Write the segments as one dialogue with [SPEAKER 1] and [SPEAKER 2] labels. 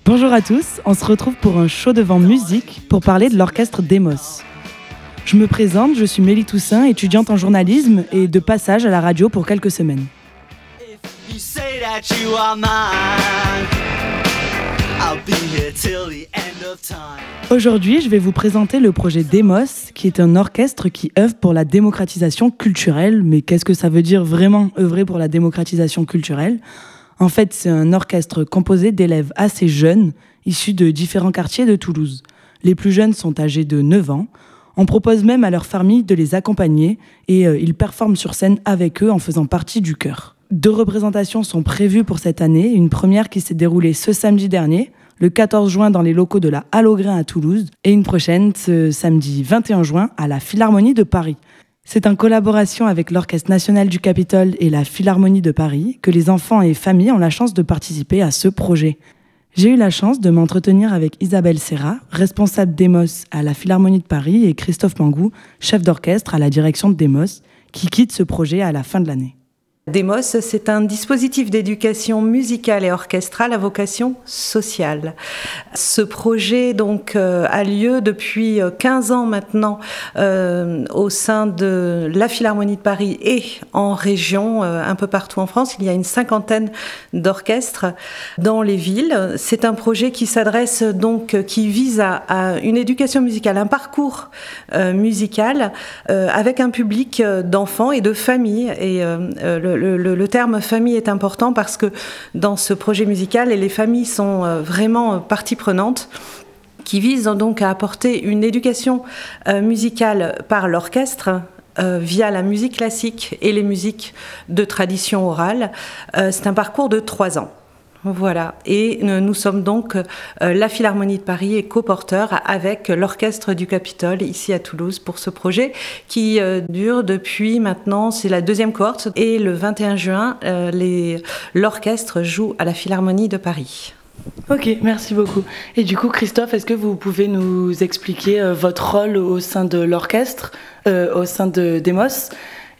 [SPEAKER 1] Bonjour à tous, on se retrouve pour un show devant musique pour parler de l'orchestre Demos. Je me présente, je suis Mélie Toussaint, étudiante en journalisme et de passage à la radio pour quelques semaines. Aujourd'hui, je vais vous présenter le projet Demos, qui est un orchestre qui œuvre pour la démocratisation culturelle. Mais qu'est-ce que ça veut dire vraiment œuvrer pour la démocratisation culturelle ? En fait, c'est un orchestre composé d'élèves assez jeunes, issus de différents quartiers de Toulouse. Les plus jeunes sont âgés de 9 ans. On propose même à leur famille de les accompagner et ils performent sur scène avec eux en faisant partie du chœur. 2 représentations sont prévues pour cette année, une première qui s'est déroulée ce samedi dernier, le 14 juin dans les locaux de la Halle aux Grains à Toulouse, et une prochaine ce samedi 21 juin à la Philharmonie de Paris. C'est en collaboration avec l'Orchestre national du Capitole et la Philharmonie de Paris que les enfants et familles ont la chance de participer à ce projet. J'ai eu la chance de m'entretenir avec Isabelle Serra, responsable Demos à la Philharmonie de Paris, et Christophe Mangou, chef d'orchestre à la direction de Demos, qui quitte ce projet à la fin de l'année.
[SPEAKER 2] Demos, c'est un dispositif d'éducation musicale et orchestrale à vocation sociale. Ce projet donc a lieu depuis 15 ans maintenant au sein de la Philharmonie de Paris et en région, un peu partout en France. Il y a une 50aine d'orchestres dans les villes. C'est un projet qui s'adresse donc, qui vise à une éducation musicale, un parcours musical avec un public d'enfants et de familles. Et le terme famille est important parce que dans ce projet musical, les familles sont vraiment partie prenante, qui vise donc à apporter une éducation musicale par l'orchestre via la musique classique et les musiques de tradition orale. C'est un parcours de 3 ans. Voilà, et nous sommes donc la Philharmonie de Paris et coporteur avec l'Orchestre du Capitole ici à Toulouse pour ce projet qui dure depuis maintenant, c'est la 2e cohorte, et le 21 juin, l'orchestre joue à la Philharmonie de Paris.
[SPEAKER 1] Ok, merci beaucoup. Et du coup, Christophe, est-ce que vous pouvez nous expliquer votre rôle au sein de l'orchestre, au sein de Demos,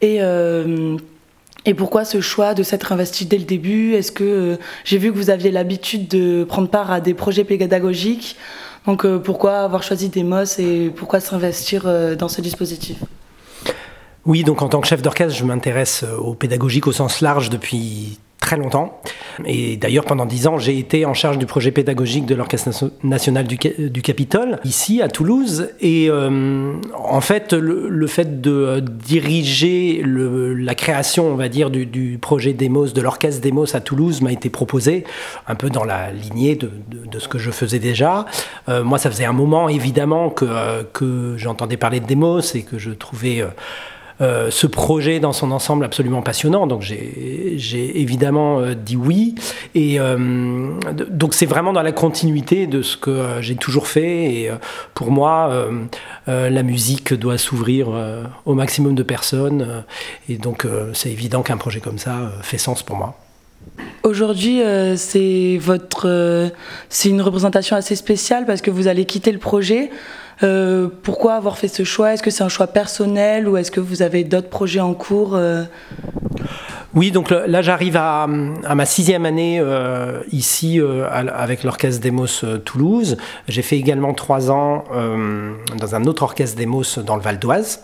[SPEAKER 1] et pourquoi ce choix de s'être investi dès le début ? Est-ce que j'ai vu que vous aviez l'habitude de prendre part à des projets pédagogiques, donc pourquoi avoir choisi Demos et pourquoi s'investir dans ce dispositif ?
[SPEAKER 3] Oui, donc en tant que chef d'orchestre, je m'intéresse au pédagogique au sens large depuis très longtemps. Et d'ailleurs, pendant 10 ans, j'ai été en charge du projet pédagogique de l'Orchestre national du Capitole, ici à Toulouse. Et en fait, le fait de diriger la création, on va dire, du projet Demos, de l'orchestre Demos à Toulouse m'a été proposé, un peu dans la lignée de ce que je faisais déjà. Moi, ça faisait un moment, évidemment, que j'entendais parler de Demos et que je trouvais ce projet dans son ensemble absolument passionnant, donc j'ai évidemment dit oui, et donc c'est vraiment dans la continuité de ce que j'ai toujours fait, et pour moi la musique doit s'ouvrir au maximum de personnes, et donc c'est évident qu'un projet comme ça fait sens pour moi.
[SPEAKER 1] Aujourd'hui, c'est une représentation assez spéciale parce que vous allez quitter le projet. Pourquoi avoir fait ce choix ? Est-ce que c'est un choix personnel ou est-ce que vous avez d'autres projets en cours ?
[SPEAKER 3] Oui, donc là j'arrive à ma 6e année ici avec l'orchestre Demos Toulouse. J'ai fait également 3 ans dans un autre orchestre Demos dans le Val d'Oise.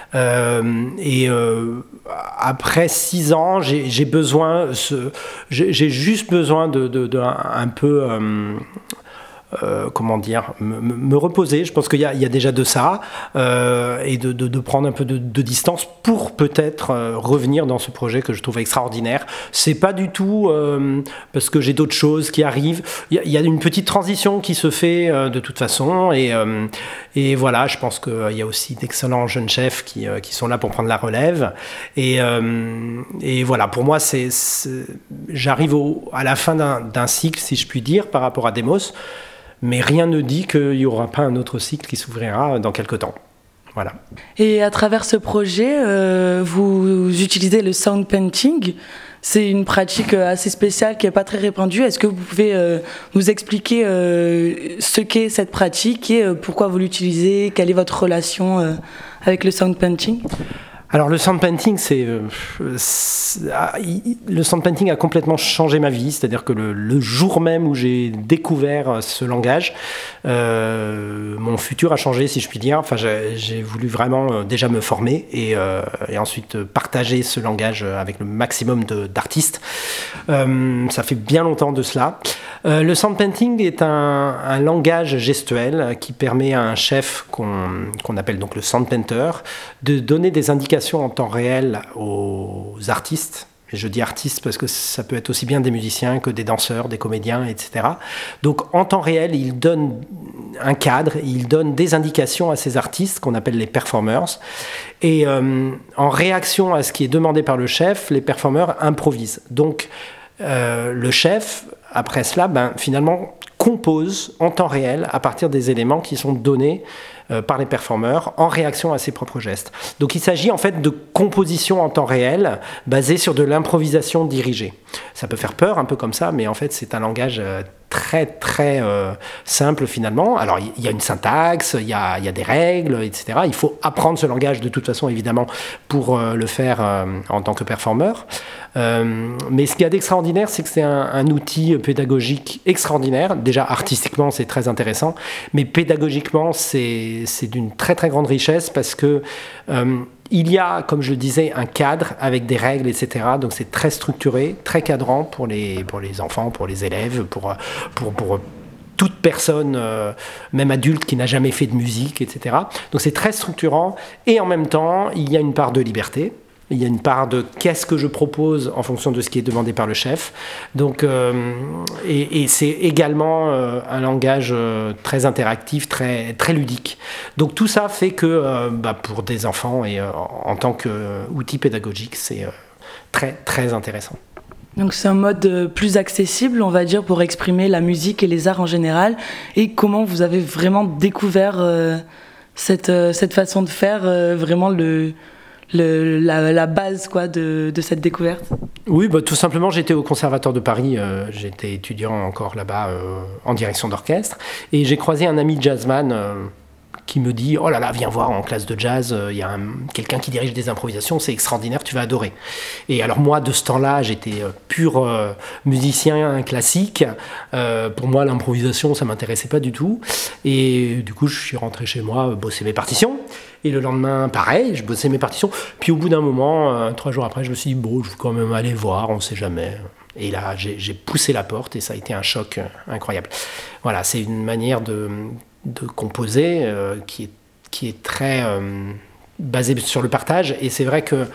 [SPEAKER 3] Après 6 ans, j'ai juste besoin de un peu me reposer. Je pense qu'il y a déjà de ça, et de prendre un peu de distance pour peut-être revenir dans ce projet que je trouve extraordinaire. C'est pas du tout parce que j'ai d'autres choses qui arrivent. Il y a une petite transition qui se fait de toute façon, et voilà, je pense qu'il y a aussi d'excellents jeunes chefs qui sont là pour prendre la relève, et voilà, pour moi j'arrive à la fin d'un cycle, si je puis dire, par rapport à Demos. Mais rien ne dit qu'il n'y aura pas un autre cycle qui s'ouvrira dans quelque temps. Voilà.
[SPEAKER 1] Et à travers ce projet, vous utilisez le sound painting. C'est une pratique assez spéciale qui n'est pas très répandue. Est-ce que vous pouvez nous expliquer ce qu'est cette pratique et pourquoi vous l'utilisez ? Quelle est votre relation avec le sound painting ?
[SPEAKER 3] Alors le sound painting, le sound painting a complètement changé ma vie, c'est-à-dire que le jour même où j'ai découvert ce langage, mon futur a changé, si je puis dire. Enfin, j'ai voulu vraiment déjà me former et ensuite partager ce langage avec le maximum d'artistes. Ça fait bien longtemps de cela. Le sound painting est un langage gestuel qui permet à un chef qu'on appelle donc le sound painter de donner des indications en temps réel aux artistes. Et je dis artistes parce que ça peut être aussi bien des musiciens que des danseurs, des comédiens, etc. Donc en temps réel, il donne un cadre, il donne des indications à ces artistes qu'on appelle les performers. Et en réaction à ce qui est demandé par le chef, les performers improvisent. Donc le chef, après cela, finalement, compose en temps réel à partir des éléments qui sont donnés par les performeurs en réaction à ses propres gestes. Donc il s'agit en fait de composition en temps réel basée sur de l'improvisation dirigée. Ça peut faire peur un peu comme ça, mais en fait c'est un langage très très simple finalement. Alors il y a une syntaxe, il y a des règles, etc. Il faut apprendre ce langage de toute façon évidemment pour le faire en tant que performeur. Mais ce qu'il y a d'extraordinaire, c'est que c'est un outil pédagogique extraordinaire. Déjà artistiquement c'est très intéressant, mais pédagogiquement c'est d'une très très grande richesse parce que il y a, comme je le disais, un cadre avec des règles, etc. Donc c'est très structuré, très cadrant pour les enfants, pour les élèves, pour toute personne, même adulte qui n'a jamais fait de musique, etc. Donc c'est très structurant et en même temps, il y a une part de liberté. Il y a une part de qu'est-ce que je propose en fonction de ce qui est demandé par le chef. Donc, et c'est également un langage très interactif, très, très ludique. Donc tout ça fait que pour des enfants et en tant qu'outil pédagogique, c'est très, très intéressant.
[SPEAKER 1] Donc c'est un mode plus accessible, on va dire, pour exprimer la musique et les arts en général. Et comment vous avez vraiment découvert cette façon de faire, vraiment la base quoi, de cette découverte?
[SPEAKER 3] Oui, tout simplement, j'étais au Conservatoire de Paris, j'étais étudiant encore là-bas en direction d'orchestre, et j'ai croisé un ami jazzman qui me dit « Oh là là, viens voir en classe de jazz, il y a quelqu'un qui dirige des improvisations, c'est extraordinaire, tu vas adorer. » Et alors moi, de ce temps-là, j'étais pur musicien classique. Pour moi, l'improvisation, ça ne m'intéressait pas du tout. Et du coup, je suis rentré chez moi, bosser mes partitions. Et le lendemain, pareil, je bossais mes partitions. Puis au bout d'un moment, 3 jours après, je me suis dit « Bon, je vais quand même aller voir, on ne sait jamais. » Et là, j'ai poussé la porte et ça a été un choc incroyable. Voilà, c'est une manière de composer qui est très basée sur le partage. Et c'est vrai que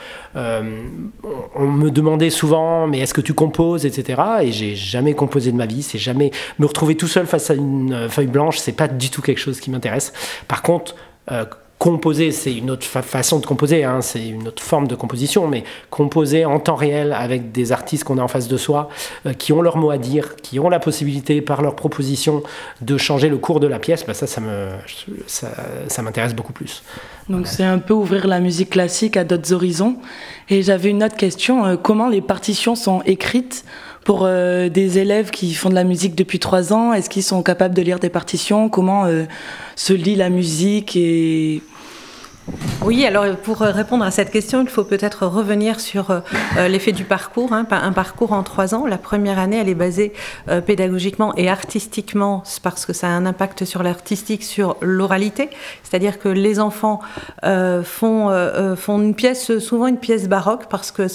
[SPEAKER 3] on me demandait souvent mais est-ce que tu composes, etc. Et j'ai jamais composé de ma vie. C'est jamais me retrouver tout seul face à une feuille blanche, c'est pas du tout quelque chose qui m'intéresse. Par contre, composer, c'est une autre façon de composer, hein, c'est une autre forme de composition, mais composer en temps réel avec des artistes qu'on a en face de soi, qui ont leur mot à dire, qui ont la possibilité par leur proposition de changer le cours de la pièce, ça m'intéresse beaucoup plus.
[SPEAKER 1] Donc c'est un peu ouvrir la musique classique à d'autres horizons. Et j'avais une autre question, comment les partitions sont écrites pour des élèves qui font de la musique depuis 3 ans? Est-ce qu'ils sont capables de lire des partitions? Comment se lit la musique et...
[SPEAKER 2] Oui, alors pour répondre à cette question, il faut peut-être revenir sur l'effet du parcours. Un parcours en 3 ans. La première année, elle est basée pédagogiquement et artistiquement, parce que ça a un impact sur l'artistique, sur l'oralité. C'est-à-dire que les enfants font une pièce, souvent une pièce baroque, parce que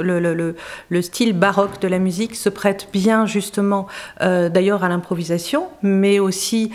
[SPEAKER 2] le style baroque de la musique se prête bien justement d'ailleurs à l'improvisation, mais aussi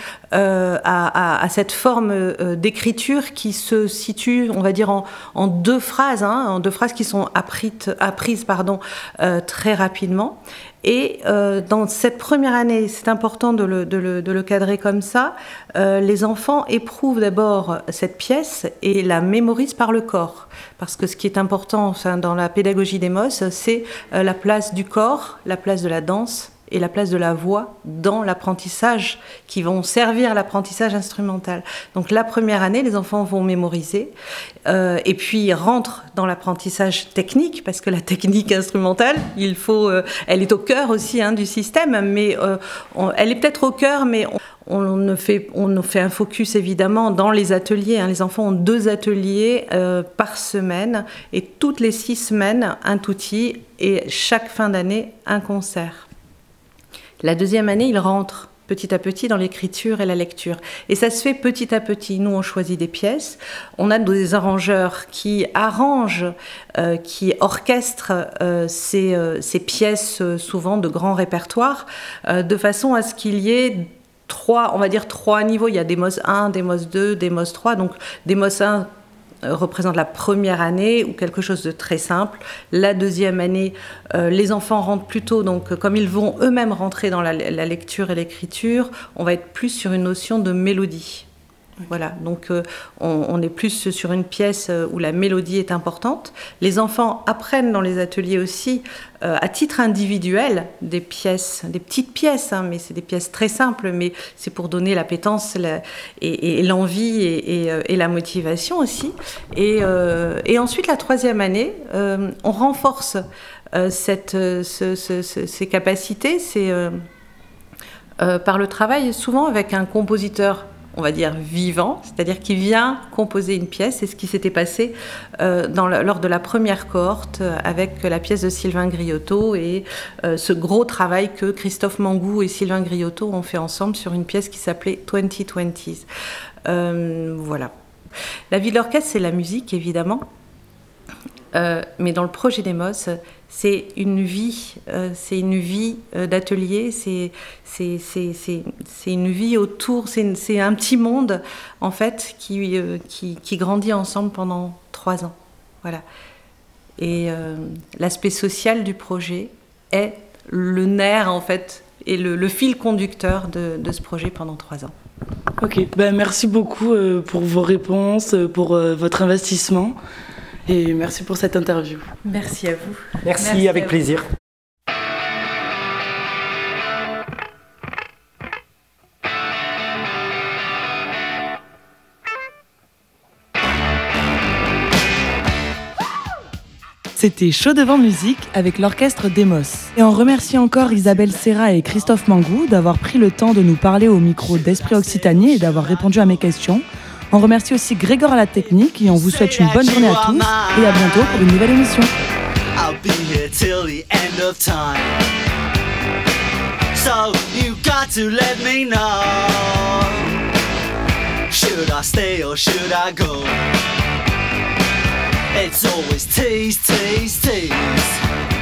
[SPEAKER 2] à cette forme d'écriture qui se situe, on va dire, en 2 phrases, en 2 phrases qui sont apprises très rapidement. Et dans cette première année, c'est important de le cadrer comme ça, les enfants éprouvent d'abord cette pièce et la mémorisent par le corps. Parce que ce qui est important dans la pédagogie d'Emos, c'est la place du corps, la place de la danse et la place de la voix dans l'apprentissage, qui vont servir l'apprentissage instrumental. Donc la première année, les enfants vont mémoriser et puis rentrent dans l'apprentissage technique, parce que la technique instrumentale, elle est au cœur aussi du système, mais elle est peut-être au cœur, mais on fait un focus évidemment dans les ateliers. Les enfants ont 2 ateliers par semaine et toutes les 6 semaines un tutti et chaque fin d'année un concert. La deuxième année, ils rentrent petit à petit dans l'écriture et la lecture. Et ça se fait petit à petit. Nous, on choisit des pièces. On a des arrangeurs qui arrangent, qui orchestrent ces pièces, souvent de grands répertoires, de façon à ce qu'il y ait 3 niveaux. Il y a des MOS 1, des MOS 2, des MOS 3. Donc, des MOS 1 représente la première année ou quelque chose de très simple. La deuxième année, les enfants rentrent plutôt, donc comme ils vont eux-mêmes rentrer dans la lecture et l'écriture, on va être plus sur une notion de mélodie. Voilà, donc on est plus sur une pièce où la mélodie est importante. Les enfants apprennent dans les ateliers aussi, à titre individuel, des petites pièces, mais c'est des pièces très simples, mais c'est pour donner l'appétence et l'envie et la motivation aussi. Et ensuite, la troisième année, on renforce ces capacités, par le travail souvent avec un compositeur, on va dire vivant, c'est-à-dire qui vient composer une pièce. C'est ce qui s'était passé lors de la première cohorte avec la pièce de Sylvain Griotto et ce gros travail que Christophe Mangou et Sylvain Griotto ont fait ensemble sur une pièce qui s'appelait 2020s. Voilà. La vie de l'orchestre, c'est la musique, évidemment. Mais dans le projet Demos, c'est une vie d'atelier, c'est une vie autour, c'est un petit monde en fait qui grandit ensemble pendant 3 ans, voilà. Et l'aspect social du projet est le nerf en fait et le fil conducteur de ce projet pendant 3 ans.
[SPEAKER 1] Ok, merci beaucoup pour vos réponses, pour votre investissement. Et merci pour cette interview.
[SPEAKER 2] Merci à vous.
[SPEAKER 3] Merci avec plaisir.
[SPEAKER 1] C'était Chaud devant musique avec l'orchestre Demos. Et on remercie encore Isabelle Serra et Christophe Mangou d'avoir pris le temps de nous parler au micro d'Esprit Occitanie et d'avoir répondu à mes questions. On remercie aussi Grégor à la technique et on vous souhaite une bonne journée à tous et à bientôt pour une nouvelle émission. I'll be here till the end of time. So you got to let me know. Should I stay or should I go? It's always tease, tease, tease.